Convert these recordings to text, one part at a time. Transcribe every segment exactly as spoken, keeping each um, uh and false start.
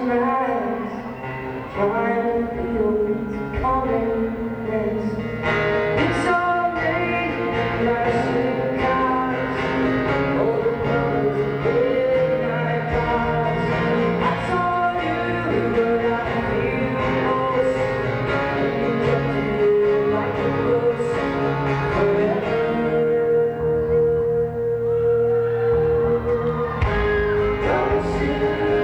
sunrise, trying to feel its calmness. It's all made plastic cars, all the colors of midnight bars. I saw you, but I feel lost, and you kept it like it was forever. Don't you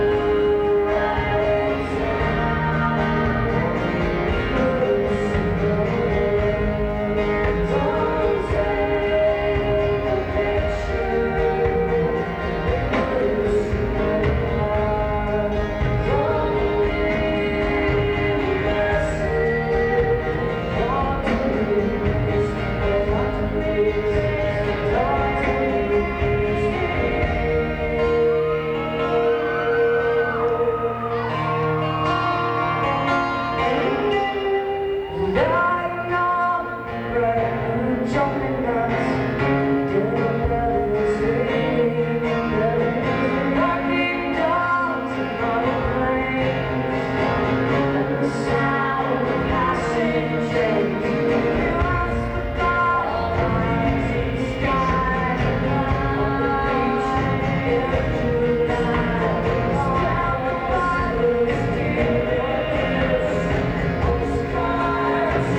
jumping nuts, getting better, sleeping better, knocking dogs and aeroplanes, and the sound of passing trains. You ask for God, eyes in the sky, on the beach, in July, surrounded by those dear postcards.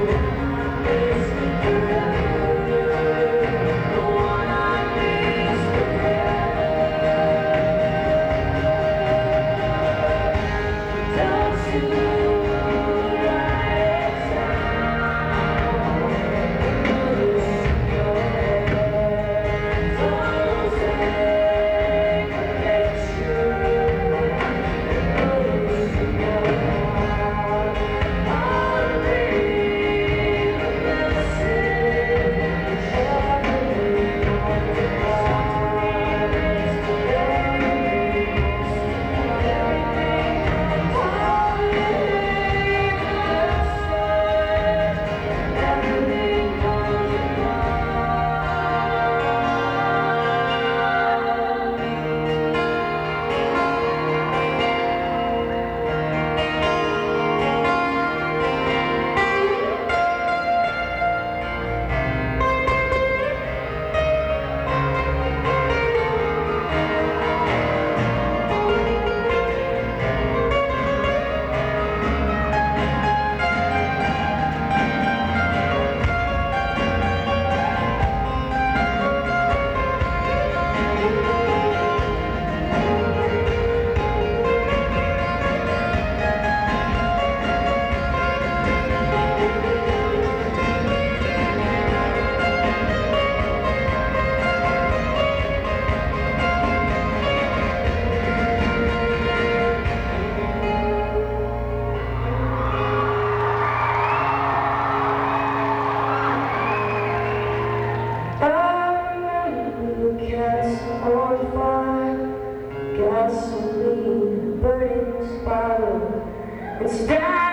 Cats on fire, gasoline, burning spiral, it's down.